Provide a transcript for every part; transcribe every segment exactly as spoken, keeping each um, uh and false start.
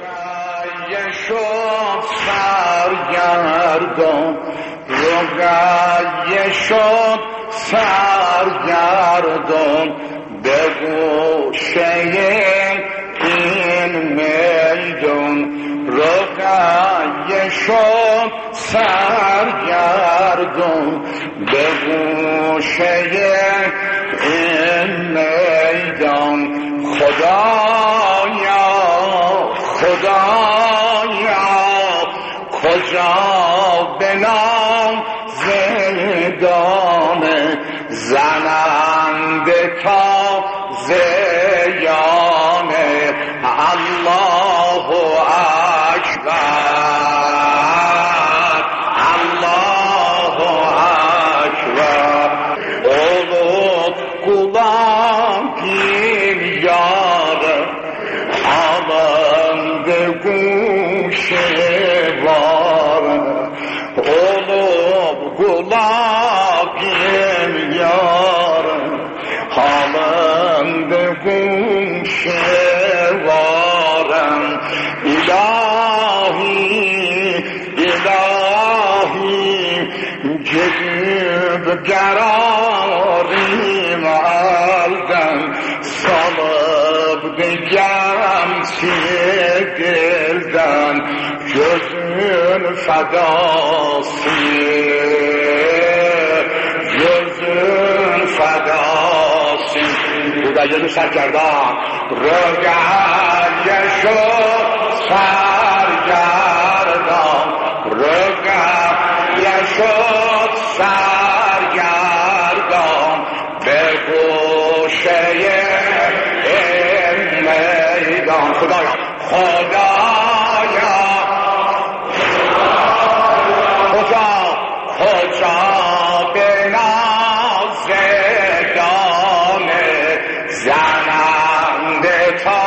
روگای شد سرگردان، روگای شد سرگردان، به گوشه این میدان. روگای شد سرگردان، به گوشه این میدان. خدایا خدایا کجا بنام زندان زننده تا زیانه. الله اکبر الله اکبر. olup kulağın yarı alındı kuşe var. Olup kulağın yarı alındı kuşe var. İlahi ilahi gidip kararım aldan, salıp diyem dilden, gözün fedası gözün fedası. Burada gözü sergerdan rögâye şod sergerdan, rögâye şod sergerdan, به گوشه این میدان. خدایا خدایا کجا کجا به نازدان زننده تا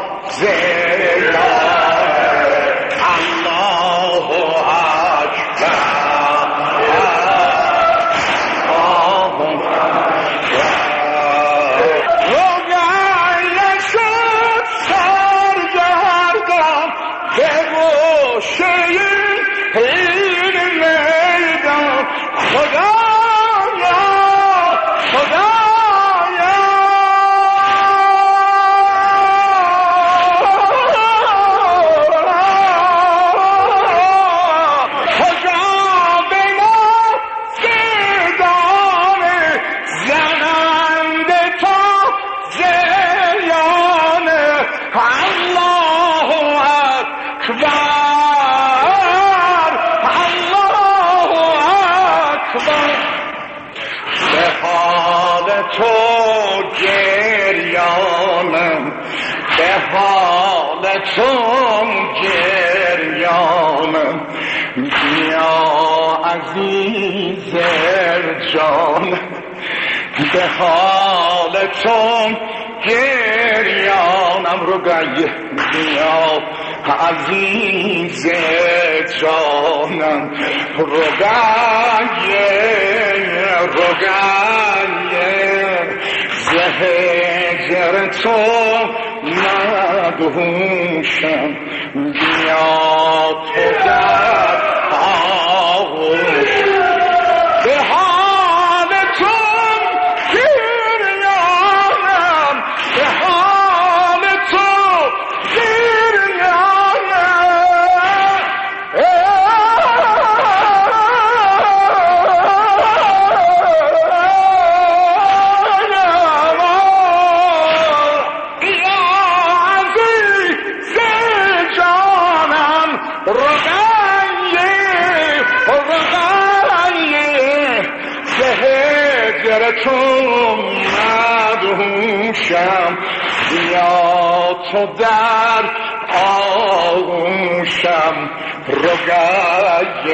زیانه. الله اکبر تو گریانم، به حال تو گریانم. بیا عزیز جان، به حال تو گریانم. رگای بیا عزیز جانم، رگای رگای زهجر تو مدهوشم. بیا تو در آغوش، به حال تو گریانم، به حال تو گریانم. تو مدهوشم، بیا تو در آغوشم. رگای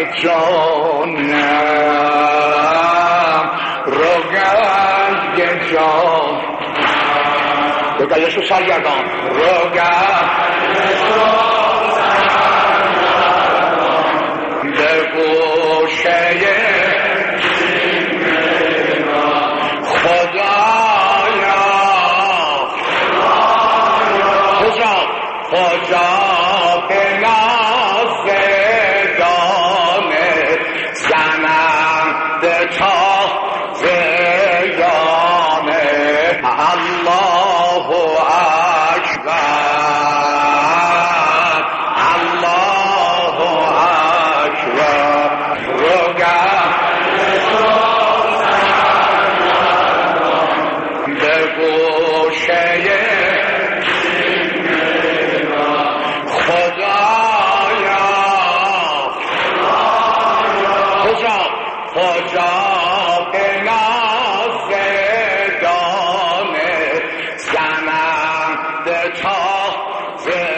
جانم، رگای جان، رگایشو سرگردان، رگایشو سرگردان، به گوشه خدایا کجا کجا تازه